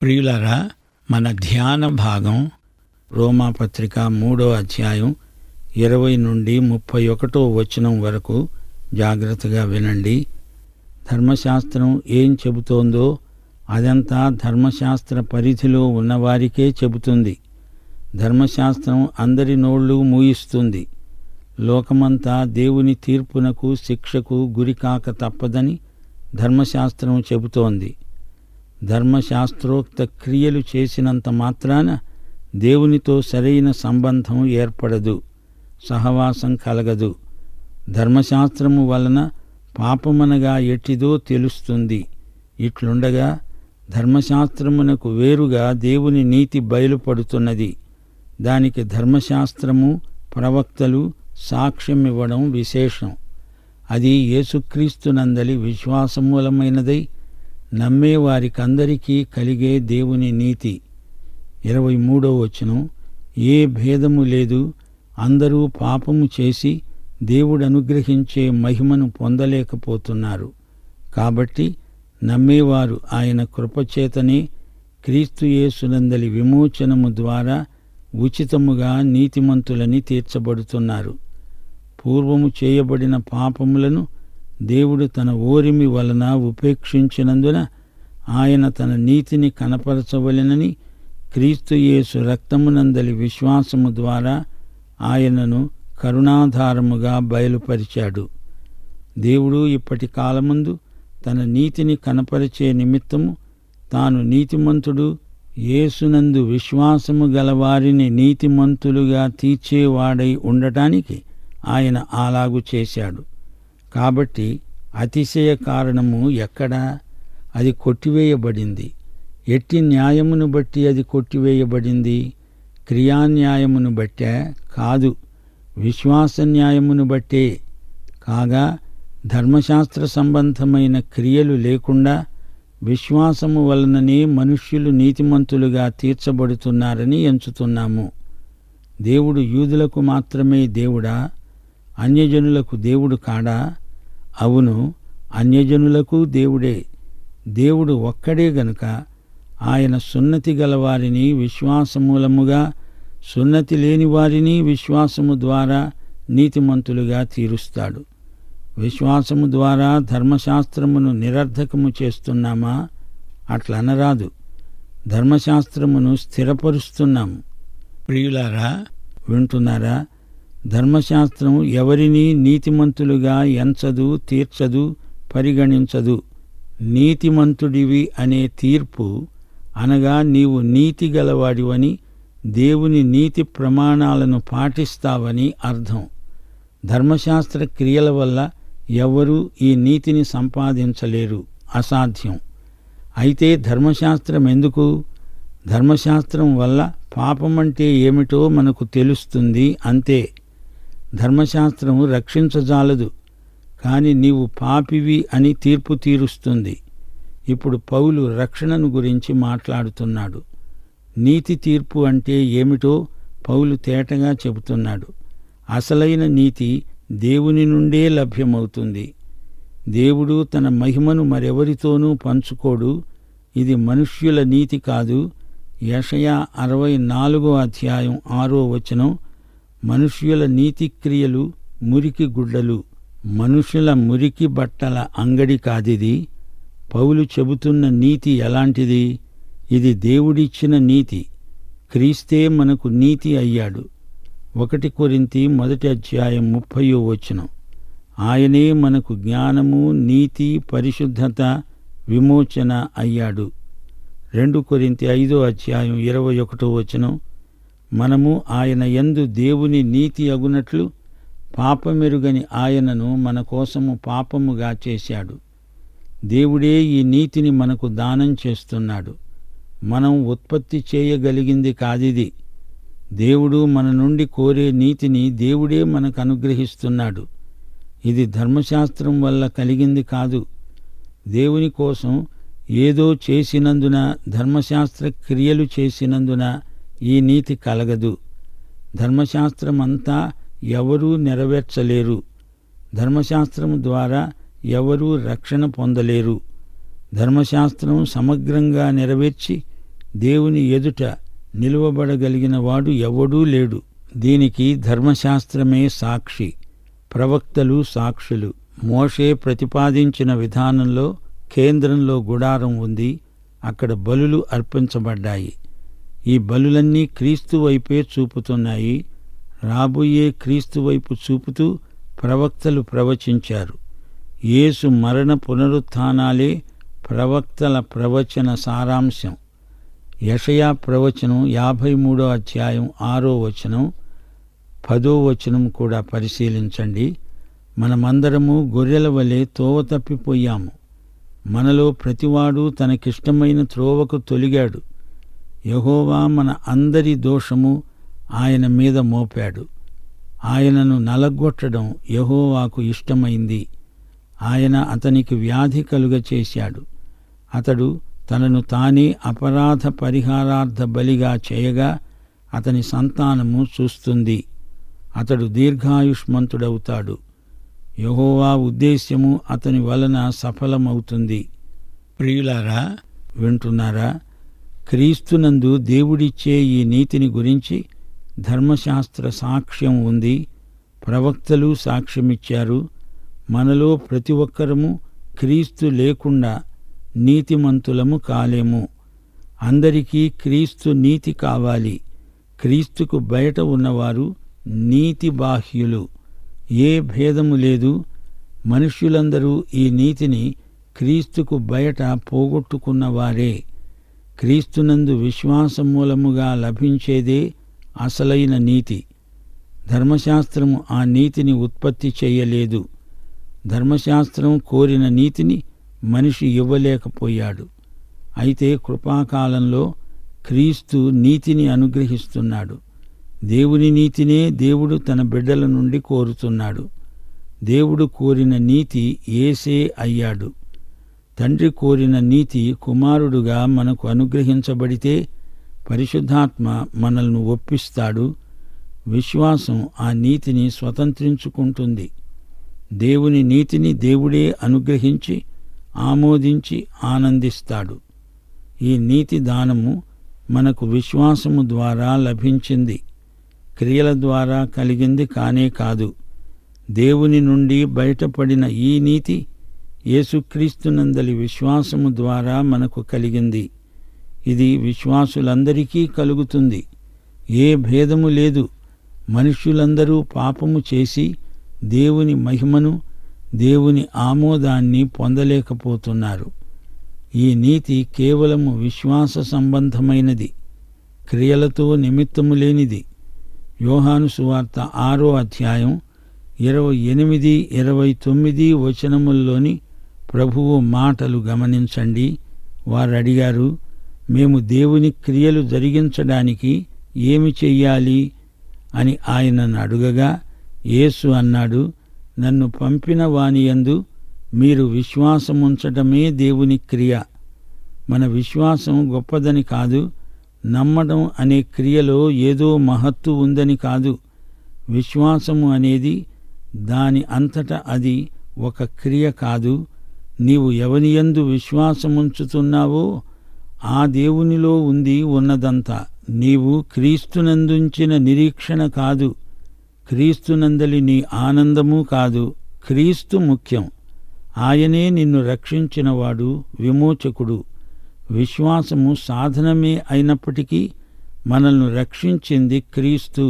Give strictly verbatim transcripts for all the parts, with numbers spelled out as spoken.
ప్రియులారా, మన ధ్యాన భాగం రోమాపత్రిక మూడో అధ్యాయం ఇరవై నుండి ముప్పై ఒకటో వచనం వరకు జాగ్రత్తగా వినండి. ధర్మశాస్త్రం ఏం చెబుతోందో అదంతా ధర్మశాస్త్ర పరిధిలో ఉన్నవారికే చెబుతుంది. ధర్మశాస్త్రం అందరి నోళ్ళు మూయిస్తుంది. లోకమంతా దేవుని తీర్పునకు శిక్షకు గురికాక తప్పదని ధర్మశాస్త్రం చెబుతోంది. ధర్మశాస్త్రోక్త క్రియలు చేసినంత మాత్రాన దేవునితో సరైన సంబంధం ఏర్పడదు, సహవాసం కలగదు. ధర్మశాస్త్రము వలన పాపమనగా ఎట్టిదో తెలుస్తుంది. ఇట్లుండగా ధర్మశాస్త్రమునకు వేరుగా దేవుని నీతి బయలుపడుతున్నది. దానికి ధర్మశాస్త్రము, ప్రవక్తలు సాక్ష్యమివ్వడం విశేషం. అది యేసుక్రీస్తునందలి విశ్వాసమూలమైనదై నమ్మేవారికందరికీ కలిగే దేవుని నీతి. ఇరవై మూడో వచనం, ఏ భేదము లేదు, అందరూ పాపము చేసి దేవుడు అనుగ్రహించే మహిమను పొందలేకపోతున్నారు. కాబట్టి నమ్మేవారు ఆయన కృపచేతనే క్రీస్తు యేసునందలి విమోచనము ద్వారా ఉచితముగా నీతిమంతులని తీర్చబడుతున్నారు. పూర్వము చేయబడిన పాపములను దేవుడు తన ఓరిమి వలన ఉపేక్షించినందున ఆయన తన నీతిని కనపరచవలెనని క్రీస్తు యేసు రక్తమునందలి విశ్వాసము ద్వారా ఆయనను కరుణాధారముగా బయలుపరిచాడు. దేవుడు ఇప్పటి కాలమందు తన నీతిని కనపరిచే నిమిత్తము తాను నీతిమంతుడు, యేసునందు విశ్వాసము గలవారిని నీతిమంతులుగా తీర్చేవాడై ఉండటానికి ఆయన అలాగు చేశాడు. కాబట్టి అతిశయ కారణము ఎక్కడా? అది కొట్టివేయబడింది. ఎట్టి న్యాయమును బట్టి అది కొట్టివేయబడింది? క్రియాన్యాయమును బట్టే కాదు, విశ్వాస న్యాయమును బట్టే. కాగా ధర్మశాస్త్ర సంబంధమైన క్రియలు లేకుండా విశ్వాసము వలననే మనుష్యులు నీతిమంతులుగా తీర్చబడుతున్నారని ఎంచుతున్నాము. దేవుడు యూదులకు మాత్రమే దేవుడా? అన్యజనులకు దేవుడు కాడా? అవును, అన్యజనులకు దేవుడే. దేవుడు ఒక్కడే గనుక ఆయన సున్నతి గలవారిని విశ్వాసమూలముగా, సున్నతి లేని వారిని విశ్వాసము ద్వారా నీతిమంతులుగా తీరుస్తాడు. విశ్వాసము ద్వారా ధర్మశాస్త్రమును నిరర్ధకము చేస్తున్నామా? అట్లనరాదు, ధర్మశాస్త్రమును స్థిరపరుస్తున్నాము. ప్రియులారా, వింటున్నారా? ధర్మశాస్త్రం ఎవరినీ నీతిమంతులుగా ఎంచదు, తీర్చదు, పరిగణించదు. నీతిమంతుడివి అనే తీర్పు అనగా నీవు నీతి గలవాడివని, దేవుని నీతి ప్రమాణాలను పాటిస్తావని అర్థం. ధర్మశాస్త్ర క్రియల వల్ల ఎవరూ ఈ నీతిని సంపాదించలేరు, అసాధ్యం. అయితే ధర్మశాస్త్రం ఎందుకు? ధర్మశాస్త్రం వల్ల పాపమంటే ఏమిటో మనకు తెలుస్తుంది, అంతే. ధర్మశాస్త్రము రక్షించజాలదు, కాని నీవు పాపివి అని తీర్పు తీరుస్తుంది. ఇప్పుడు పౌలు రక్షణను గురించి మాట్లాడుతున్నాడు. నీతి తీర్పు అంటే ఏమిటో పౌలు తేటగా చెబుతున్నాడు. అసలైన నీతి దేవుని నుండే లభ్యమవుతుంది. దేవుడు తన మహిమను మరెవరితోనూ పంచుకోడు. ఇది మనుష్యుల నీతి కాదు. యెషయా అరవై నాలుగో అధ్యాయం ఆరో వచనం, మనుష్యుల నీతిక్రియలు మురికి గుడ్డలు, మనుషుల మురికి బట్టల అంగడి కాదిది. పౌలు చెబుతున్న నీతి ఎలాంటిది? ఇది దేవుడిచ్చిన నీతి. క్రీస్తే మనకు నీతి అయ్యాడు. ఒకటి కొరింథీ మొదటి అధ్యాయం ముప్పయో వచనం, ఆయనే మనకు జ్ఞానము, నీతి, పరిశుద్ధత, విమోచన అయ్యాడు. రెండు కొరింథీ ఐదో అధ్యాయం ఇరవై ఒకటో వచనం, మనము ఆయన యందు దేవుని నీతి అగునట్లు పాపమెరుగని ఆయనను మన కోసము పాపముగా చేశాడు. దేవుడే ఈ నీతిని మనకు దానం చేస్తున్నాడు. మనం ఉత్పత్తి చేయగలిగింది కాదిది. దేవుడు మన నుండి కోరే నీతిని దేవుడే మనకు అనుగ్రహిస్తున్నాడు. ఇది ధర్మశాస్త్రం వల్ల కలిగింది కాదు. దేవుని కోసం ఏదో చేసినందున, ధర్మశాస్త్ర క్రియలు చేసినందున ఈ నీతి కలగదు. ధర్మశాస్త్రమంతా ఎవరూ నెరవేర్చలేరు. ధర్మశాస్త్రం ద్వారా ఎవరూ రక్షణ పొందలేరు. ధర్మశాస్త్రం సమగ్రంగా నెరవేర్చి దేవుని ఎదుట నిలువబడగలిగిన వాడు ఎవడూ లేడు. దీనికి ధర్మశాస్త్రమే సాక్షి, ప్రవక్తలు సాక్షులు. మోషే ప్రతిపాదించిన విధానంలో కేంద్రంలో గుడారం ఉంది. అక్కడ బలులు అర్పించబడ్డాయి. ఈ బలులన్నీ క్రీస్తు వైపే చూపుతున్నాయి. రాబోయే క్రీస్తు వైపు చూపుతూ ప్రవక్తలు ప్రవచించారు. యేసు మరణ పునరుత్థానాలే ప్రవక్తల ప్రవచన సారాంశం. యెషయా ప్రవచనం యాభై మూడో అధ్యాయం ఆరో వచనం, పదో వచనం కూడా పరిశీలించండి. మనమందరము గొర్రెల వలె తోవ తప్పిపోయాము. మనలో ప్రతివాడు తనకిష్టమైన త్రోవకు తొలిగాడు. యెహోవా మన అందరి దోషము ఆయన మీద మోపాడు. ఆయనను నలగొట్టడం యెహోవాకు ఇష్టమైంది. ఆయన అతనికి వ్యాధి కలుగచేశాడు. అతడు తనను తానే అపరాధ పరిహారార్థ బలిగా చేయగా అతని సంతానము చూస్తుంది. అతడు దీర్ఘాయుష్మంతుడవుతాడు. యెహోవా ఉద్దేశ్యము అతని వలన సఫలమవుతుంది. ప్రియులారా, వింటున్నారా? క్రీస్తునందు దేవుడిచ్చే ఈ నీతిని గురించి ధర్మశాస్త్ర సాక్ష్యం ఉంది. ప్రవక్తలు సాక్ష్యమిచ్చారు. మనలో ప్రతి ఒక్కరము క్రీస్తు లేకుండా నీతిమంతులము కాలేము. అందరికీ క్రీస్తు నీతి కావాలి. క్రీస్తుకు బయట ఉన్నవారు నీతి బాహ్యులు. ఏ భేదము లేదు. మనుష్యులందరూ ఈ నీతిని క్రీస్తుకు బయట పోగొట్టుకున్నవారే. క్రీస్తునందు విశ్వాసం మూలముగా లభించేదే అసలైన నీతి. ధర్మశాస్త్రము ఆ నీతిని ఉత్పత్తి చేయలేదు. ధర్మశాస్త్రం కోరిన నీతిని మనిషి ఇవ్వలేకపోయాడు. అయితే కృపాకాలంలో క్రీస్తు నీతిని అనుగ్రహిస్తున్నాడు. దేవుని నీతినే దేవుడు తన బిడ్డల నుండి కోరుతున్నాడు. దేవుడు కోరిన నీతి యేసే అయ్యాడు. తండ్రి కోరిన నీతి కుమారుడుగా మనకు అనుగ్రహించబడితే పరిశుద్ధాత్మ మనల్ని ఒప్పిస్తాడు. విశ్వాసం ఆ నీతిని స్వతంత్రించుకుంటుంది. దేవుని నీతిని దేవుడే అనుగ్రహించి ఆమోదించి ఆనందిస్తాడు. ఈ నీతి దానము మనకు విశ్వాసము ద్వారా లభించింది. క్రియల ద్వారా కలిగింది కానే కాదు. దేవుని నుండి బయటపడిన ఈ నీతి యేసుక్రీస్తునందలి విశ్వాసము ద్వారా మనకు కలిగింది. ఇది విశ్వాసులందరికీ కలుగుతుంది. ఏ భేదము లేదు. మనుష్యులందరూ పాపము చేసి దేవుని మహిమను, దేవుని ఆమోదాన్ని పొందలేకపోతున్నారు. ఈ నీతి కేవలము విశ్వాస సంబంధమైనది, క్రియలతో నిమిత్తము లేనిది. యోహాను సువార్త ఆరో అధ్యాయం ఇరవై ఎనిమిది ఇరవై తొమ్మిది వచనముల్లోని ప్రభువు మాటలు గమనించండి. వారడిగారు, మేము దేవుని క్రియలు జరిగించడానికి ఏమి చెయ్యాలి అని ఆయనను అడుగగా యేసు అన్నాడు, నన్ను పంపిన వానియందు మీరు విశ్వాసముంచటమే దేవుని క్రియ. మన విశ్వాసం గొప్పదని కాదు, నమ్మడం అనే క్రియలో ఏదో మహత్తు ఉందని కాదు. విశ్వాసము అనేది దాని అంతట అది ఒక క్రియ కాదు. నీవు ఎవనియందు విశ్వాసముంచుతున్నావో ఆ దేవునిలో ఉంది ఉన్నదంతా. నీవు క్రీస్తునందుంచిన నిరీక్షణ కాదు, క్రీస్తునందలి నీ ఆనందము కాదు. క్రీస్తు ముఖ్యం. ఆయనే నిన్ను రక్షించినవాడు, విమోచకుడు. విశ్వాసము సాధనమే అయినప్పటికీ మనల్ని రక్షించింది క్రీస్తు.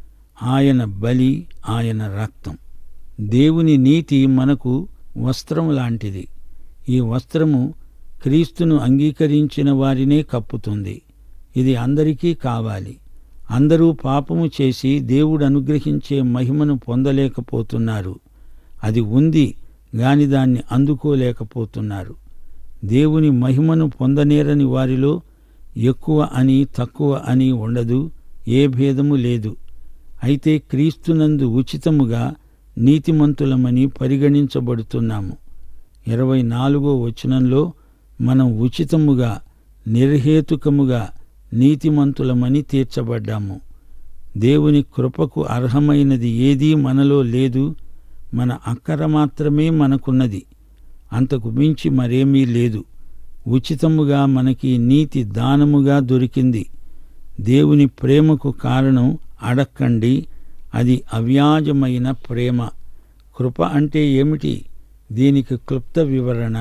ఆయన బలి, ఆయన రక్తం. దేవుని నీతి మనకు వస్త్రం లాంటిది. ఈ వస్త్రము క్రీస్తును అంగీకరించిన వారినే కప్పుతుంది. ఇది అందరికీ కావాలి. అందరూ పాపము చేసి దేవుడు అనుగ్రహించే మహిమను పొందలేకపోతున్నారు. అది ఉంది గాని దాన్ని అందుకోలేకపోతున్నారు. దేవుని మహిమను పొందనేరని వారిలో ఎక్కువ అని తక్కువ అని ఉండదు. ఏ భేదము లేదు. అయితే క్రీస్తునందు ఉచితముగా నీతిమంతులమని పరిగణించబడుతున్నాము. ఇరవై నాలుగో వచనంలో మనం ఉచితముగా నిర్హేతుకముగా నీతిమంతులమని తీర్చబడ్డాము. దేవుని కృపకు అర్హమైనది ఏదీ మనలో లేదు. మన అక్కర మాత్రమే మనకున్నది. అంతకు మించి మరేమీ లేదు. ఉచితముగా మనకి నీతి దానముగా దొరికింది. దేవుని ప్రేమకు కారణం అడక్కండి, అది అవ్యాజమైన ప్రేమ. కృప అంటే ఏమిటి? దీనికి క్లుప్త వివరణ,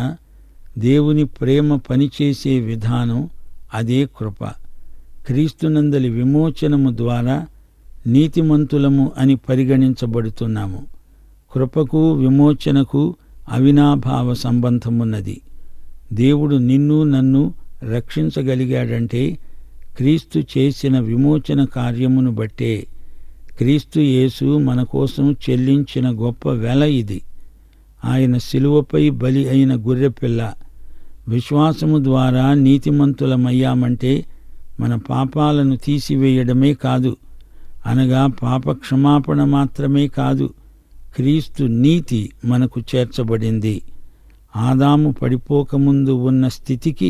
దేవుని ప్రేమ పనిచేసే విధానం, అదే కృప. క్రీస్తునందలి విమోచనము ద్వారా నీతిమంతులము అని పరిగణించబడుతున్నాము. కృపకు విమోచనకు అవినాభావ సంబంధమున్నది. దేవుడు నిన్ను నన్ను రక్షించగలిగాడంటే క్రీస్తు చేసిన విమోచన కార్యమును బట్టే. క్రీస్తు యేసు మన కోసం చెల్లించిన గొప్ప వెల ఇది. ఆయన శిలువపై బలి అయిన గొర్రెపిల్ల. విశ్వాసము ద్వారా నీతిమంతులమయ్యామంటే మన పాపాలను తీసివేయడమే కాదు, అనగా పాప క్షమాపణ మాత్రమే కాదు, క్రీస్తు నీతి మనకు చేర్చబడింది. ఆదాము పడిపోకముందు ఉన్న స్థితికి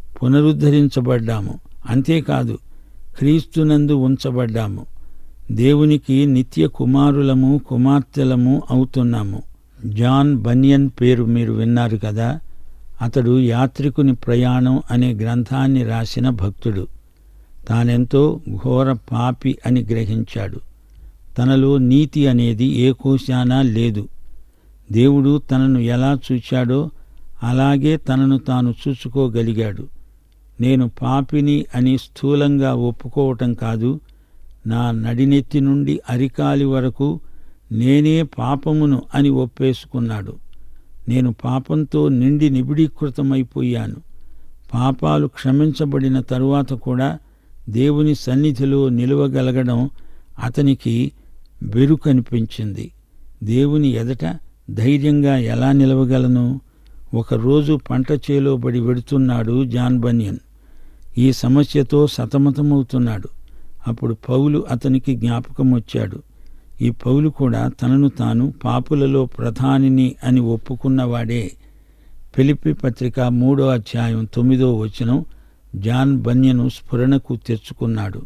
పునరుద్ధరించబడ్డాము. అంతేకాదు, క్రీస్తునందు ఉంచబడ్డాము. దేవునికి నిత్య కుమారులము కుమార్తెలము అవుతున్నాము. జాన్ బనియన్ పేరు మీరు విన్నారు కదా. అతడు యాత్రికుని ప్రయాణం అనే గ్రంథాన్ని రాసిన భక్తుడు. తానెంతో ఘోర పాపి అని గ్రహించాడు. తనలో నీతి అనేది ఏ కోశానా లేదు. దేవుడు తనను ఎలా చూచాడో అలాగే తనను తాను చూసుకోగలిగాడు. నేను పాపిని అని స్థూలంగా ఒప్పుకోవటం కాదు, నా నడినెత్తి నుండి అరికాలి వరకు నేనే పాపమును అని ఒప్పేసుకున్నాడు. నేను పాపంతో నిండి నిబిడీకృతమైపోయాను. పాపాలు క్షమించబడిన తరువాత కూడా దేవుని సన్నిధిలో నిలువగలగడం అతనికి బెరుకనిపించింది. దేవుని ఎదట ధైర్యంగా ఎలా నిలవగలను? ఒకరోజు పంట చేలో బడి వెడుతున్నాడు జాన్ బనియన్. ఈ సమస్యతో సతమతమవుతున్నాడు. అప్పుడు పౌలు అతనికి జ్ఞాపకం వచ్చాడు. ఈ పౌలు కూడా తనను తాను పాపులలో ప్రధానిని అని ఒప్పుకున్నవాడే. ఫిలిప్పీ పత్రిక మూడో అధ్యాయం తొమ్మిదో వచనం జాన్ బనియను స్ఫురణకు తెచ్చుకున్నాడు.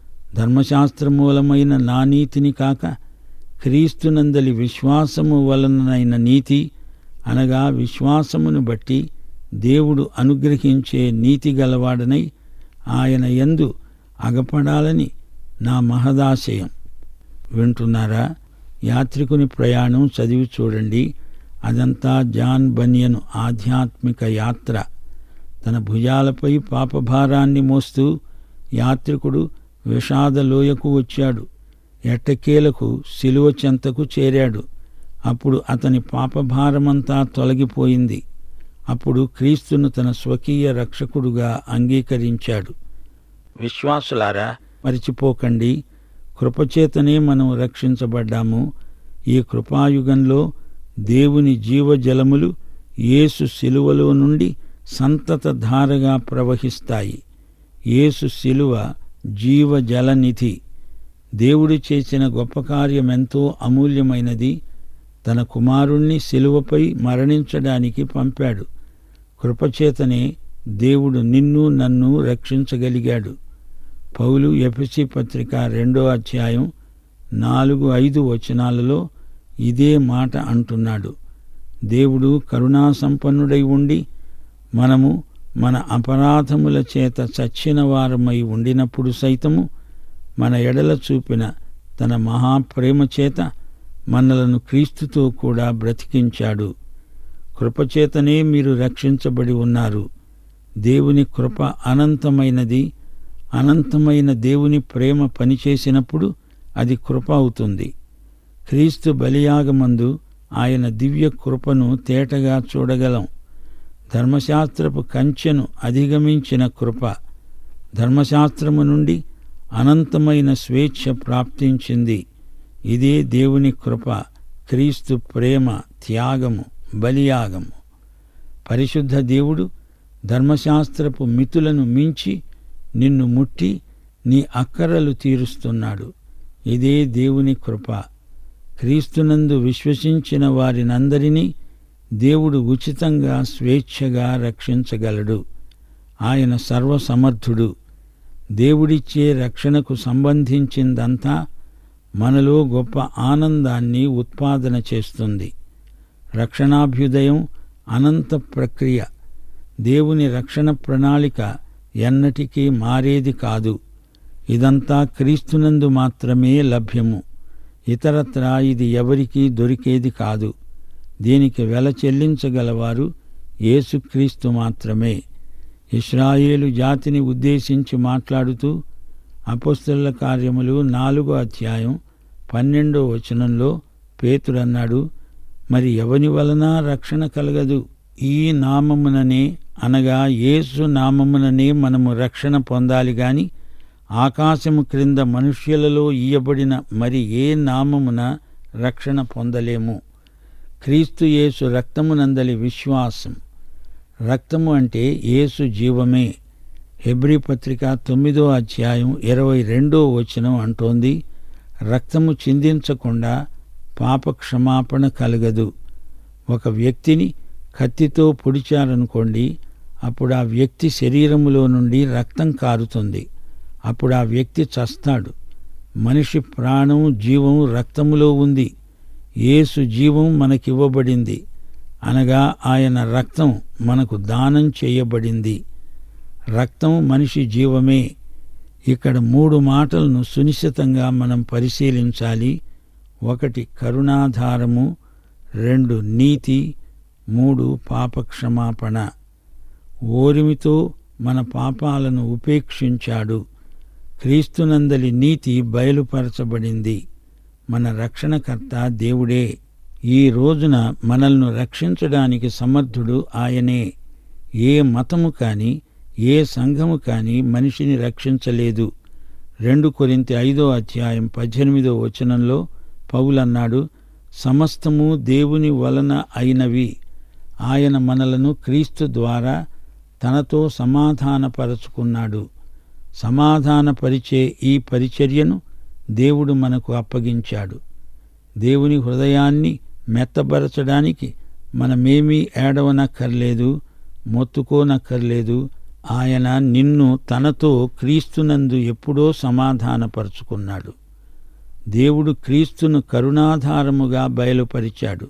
ధర్మశాస్త్రమూలమైన నా నీతిని కాక క్రీస్తునందలి విశ్వాసము వలనైన నీతి, అనగా విశ్వాసమును బట్టి దేవుడు అనుగ్రహించే నీతి గలవాడనై ఆయన యందు అగపడాలని నా మహదాశయం. వింటున్నారా? యాత్రికుని ప్రయాణం చదివి చూడండి. అదంతా జాన్ బనియను ఆధ్యాత్మిక యాత్ర. తన భుజాలపై పాపభారాన్ని మోస్తూ యాత్రికుడు విషాదలోయకు వచ్చాడు. ఎట్టకేలకు శిలువ చెంతకు చేరాడు. అప్పుడు అతని పాపభారమంతా తొలగిపోయింది. అప్పుడు క్రీస్తును తన స్వకీయ రక్షకుడుగా అంగీకరించాడు. విశ్వాసులారా, మరిచిపోకండి, కృపచేతనే మనం రక్షించబడ్డాము. ఈ కృపాయుగంలో దేవుని జీవజలములు యేసు శిలువలో నుండి సంతత ధారగా ప్రవహిస్తాయి. యేసు శిలువ జీవజలనిధి. దేవుడు చేసిన గొప్ప కార్యమెంతో అమూల్యమైనది. తన కుమారుణ్ణి శిలువపై మరణించడానికి పంపాడు. కృపచేతనే దేవుడు నిన్ను నన్ను రక్షించగలిగాడు. పౌలు ఎఫెసీ పత్రిక రెండో అధ్యాయం నాలుగు ఐదు వచనాలలో ఇదే మాట అంటున్నాడు. దేవుడు కరుణాసంపన్నుడై ఉండి మనము మన అపరాధముల చేత చచ్చిన వారమై ఉండినప్పుడు సైతము మన ఎడల చూపిన తన మహాప్రేమ చేత మనలను క్రీస్తుతో కూడా బ్రతికించాడు. కృపచేతనే మీరు రక్షించబడి ఉన్నారు. దేవుని కృప అనంతమైనది. అనంతమైన దేవుని ప్రేమ పనిచేసినప్పుడు అది కృప అవుతుంది. క్రీస్తు బలియాగమందు ఆయన దివ్య కృపను తేటగా చూడగలం. ధర్మశాస్త్రపు కంచెను అధిగమించిన కృప. ధర్మశాస్త్రము నుండి అనంతమైన స్వేచ్ఛ ప్రాప్తించింది. ఇదే దేవుని కృప, క్రీస్తు ప్రేమ, త్యాగము, బలియాగము. పరిశుద్ధ దేవుడు ధర్మశాస్త్రపు మితులను మించి నిన్ను ముట్టి నీ అక్కరలు తీరుస్తున్నాడు. ఇదే దేవుని కృప. క్రీస్తునందు విశ్వసించిన వారినందరినీ దేవుడు ఉచితంగా స్వేచ్ఛగా రక్షించగలడు. ఆయన సర్వసమర్థుడు. దేవుడిచ్చే రక్షణకు సంబంధించిందంతా మనలో గొప్ప ఆనందాన్ని ఉత్పాదన చేస్తుంది. రక్షణాభ్యుదయం అనంత ప్రక్రియ. దేవుని రక్షణ ప్రణాళిక ఎన్నటికీ మారేది కాదు. ఇదంతా క్రీస్తునందు మాత్రమే లభ్యము. ఇతరత్రా ఇది ఎవరికీ దొరికేది కాదు. దీనికి వెల చెల్లించగలవారు యేసుక్రీస్తు మాత్రమే. ఇశ్రాయేలు జాతిని ఉద్దేశించి మాట్లాడుతూ అపొస్తలుల కార్యములు నాలుగో అధ్యాయం పన్నెండో వచనంలో పేతురన్నాడు, మరి ఎవని వలన రక్షణ కలగదు? ఈ నామముననే, అనగా యేసు నామముననే మనము రక్షణ పొందాలి గాని ఆకాశము క్రింద మనుష్యులలో ఇయ్యబడిన మరి ఏ నామమున రక్షణ పొందలేము. క్రీస్తు యేసు రక్తమునందలి విశ్వాసం. రక్తము అంటే యేసు జీవమే. హెబ్రీ పత్రిక తొమ్మిదో అధ్యాయం ఇరవై రెండో వచనం అంటోంది, రక్తము చిందించకుండా పాప క్షమాపణ కలగదు. ఒక వ్యక్తిని కత్తితో పొడిచారనుకోండి, అప్పుడు ఆ వ్యక్తి శరీరములో నుండి రక్తం కారుతుంది. అప్పుడు ఆ వ్యక్తి చస్తాడు. మనిషి ప్రాణం, జీవం రక్తములో ఉంది. యేసు జీవం మనకివ్వబడింది, అనగా ఆయన రక్తం మనకు దానం చేయబడింది. రక్తం మనిషి జీవమే. ఇక్కడ మూడు మాటలను సునిశ్చితంగా మనం పరిశీలించాలి. ఒకటి కరుణాధారము, రెండు నీతి, మూడు పాపక్షమాపణ. ఓరిమితో మన పాపాలను ఉపేక్షించాడు. క్రీస్తునందలి నీతి బయలుపరచబడింది. మన రక్షణకర్త దేవుడే. ఈ రోజున మనల్ని రక్షించడానికి సమర్థుడు ఆయనే. ఏ మతము కాని ఏ సంఘము కాని మనిషిని రక్షించలేదు. రెండు కొరింథీ ఐదో అధ్యాయం పద్దెనిమిదో వచనంలో పౌలన్నాడు, సమస్తము దేవుని వలన అయినవి. ఆయన మనలను క్రీస్తు ద్వారా తనతో సమాధానపరచుకున్నాడు. సమాధానపరిచే ఈ పరిచర్యను దేవుడు మనకు అప్పగించాడు. దేవుని హృదయాన్ని మెత్తబరచడానికి మనమేమీ ఏడవనక్కర్లేదు, మొత్తుకోనక్కర్లేదు. ఆయన నిన్ను తనతో క్రీస్తునందు ఎప్పుడో సమాధానపరుచుకున్నాడు. దేవుడు క్రీస్తును కరుణాధారముగా బయలుపరిచాడు.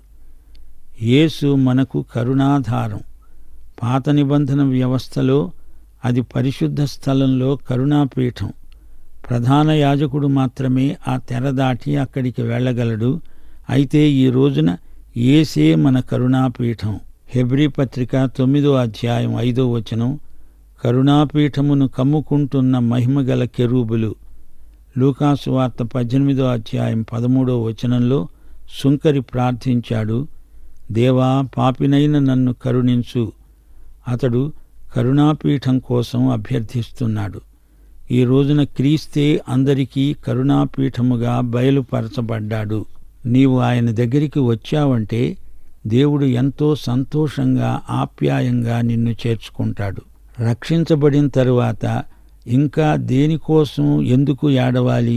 యేసు మనకు కరుణాధారం. పాత నిబంధన వ్యవస్థలో అది పరిశుద్ధ స్థలంలో కరుణాపీఠం. ప్రధాన యాజకుడు మాత్రమే ఆ తెర దాటి అక్కడికి వెళ్ళగలడు. అయితే ఈ రోజున యేసే మన కరుణాపీఠం. హెబ్రీ పత్రిక తొమ్మిదో అధ్యాయం ఐదో వచనం, కరుణాపీఠమును కమ్ముకుంటున్న మహిమగల కెరూబులు. లూకాసు వార్త పద్దెనిమిదో అధ్యాయం పదమూడో వచనంలో సుంకరి ప్రార్థించాడు, దేవా, పాపినైన నన్ను కరుణించు. అతడు కరుణాపీఠం కోసం అభ్యర్థిస్తున్నాడు. ఈ రోజున క్రీస్తే అందరికీ కరుణాపీఠముగా బయలుపరచబడ్డాడు. నీవు ఆయన దగ్గరికి వచ్చావంటే దేవుడు ఎంతో సంతోషంగా, ఆప్యాయంగా నిన్ను చేర్చుకుంటాడు. రక్షించబడిన తరువాత ఇంకా దేనికోసం ఎందుకు ఏడవాలి?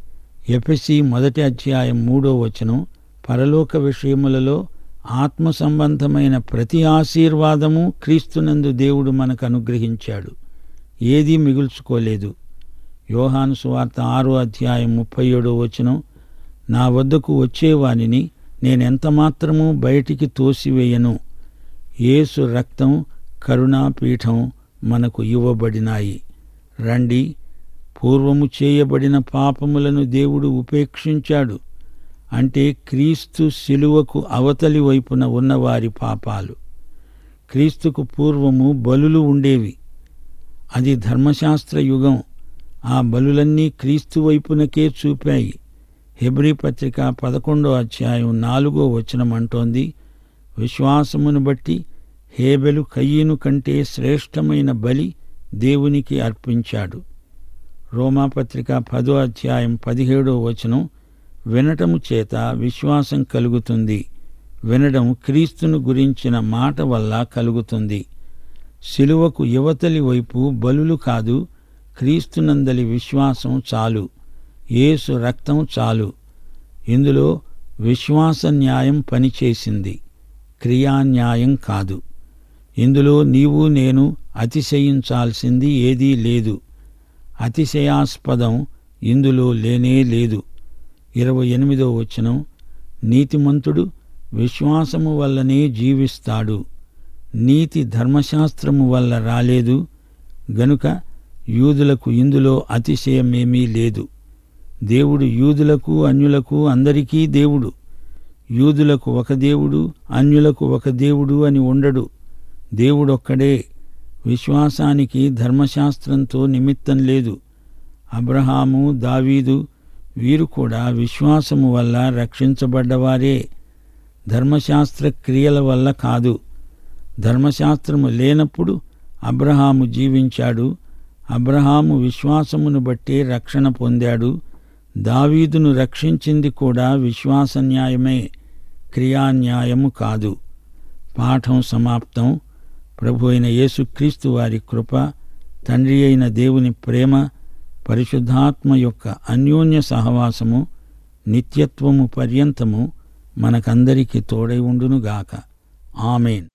ఎఫెసీ మొదటి అధ్యాయం మూడో వచనం, పరలోక విషయములలో ఆత్మ సంబంధమైన ప్రతి ఆశీర్వాదము క్రీస్తునందు దేవుడు మనకు అనుగ్రహించాడు. ఏదీ మిగుల్చుకోలేదు. యోహాను సువార్త ఆరో అధ్యాయం ముప్పై ఏడో వచనం, నా వద్దకు వచ్చేవానిని నేనెంతమాత్రమూ బయటికి తోసివేయను. యేసు రక్తం, కరుణాపీఠం మనకు ఇవ్వబడినాయి. రండి, పూర్వము చేయబడిన పాపములను దేవుడు ఉపేక్షించాడు. అంటే క్రీస్తు శిలువకు అవతలి వైపున ఉన్నవారి పాపాలు. క్రీస్తుకు పూర్వము బలులు ఉండేవి. అది ధర్మశాస్త్ర యుగం. ఆ బలులన్నీ క్రీస్తు వైపునకే చూపాయి. హెబ్రీ పత్రిక పదకొండో అధ్యాయం నాలుగో వచనం అంటోంది, విశ్వాసమును బట్టి హేబెలు కయీను కంటే శ్రేష్టమైన బలి దేవునికి అర్పించాడు. రోమాపత్రిక పదో అధ్యాయం పదిహేడో వచనం, వినటము చేత విశ్వాసం కలుగుతుంది, వినడం క్రీస్తును గురించిన మాట వల్ల కలుగుతుంది. శిలువకు యువతలి వైపు బలులు కాదు, క్రీస్తునందలి విశ్వాసం చాలు. యేసు రక్తం చాలు. ఇందులో విశ్వాస న్యాయం పనిచేసింది, క్రియాన్యాయం కాదు. ఇందులో నీవు నేను అతిశయించాల్సింది ఏదీ లేదు. అతిశయాస్పదం ఇందులో లేనే లేదు. ఇరవై ఎనిమిదో వచనం, నీతిమంతుడు విశ్వాసము వల్లనే జీవిస్తాడు. నీతి ధర్మశాస్త్రము వల్ల రాలేదు గనుక యూదులకు ఇందులో అతిశయమేమీ లేదు. దేవుడు యూదులకు అన్యులకు అందరికీ దేవుడు. యూదులకు ఒక దేవుడు, అన్యులకు ఒక దేవుడు అని ఉండడు. దేవుడొక్కడే. విశ్వాసానికి ధర్మశాస్త్రంతో నిమిత్తం లేదు. అబ్రహాము, దావీదు వీరు కూడా విశ్వాసము వల్ల రక్షించబడ్డవారే, ధర్మశాస్త్ర క్రియల వల్ల కాదు. ధర్మశాస్త్రము లేనప్పుడు అబ్రహాము జీవించాడు. అబ్రహాము విశ్వాసమును బట్టే రక్షణ పొందాడు. దావీదును రక్షించింది కూడా విశ్వాసన్యాయమే, క్రియాన్యాయము కాదు. పాఠం సమాప్తం. ప్రభు అయిన యేసుక్రీస్తు వారి కృప, తండ్రి అయిన దేవుని ప్రేమ, పరిశుద్ధాత్మ యొక్క అన్యోన్య సహవాసము నిత్యత్వము పర్యంతము మనకందరికీ తోడై ఉండునుగాక. ఆమేన్.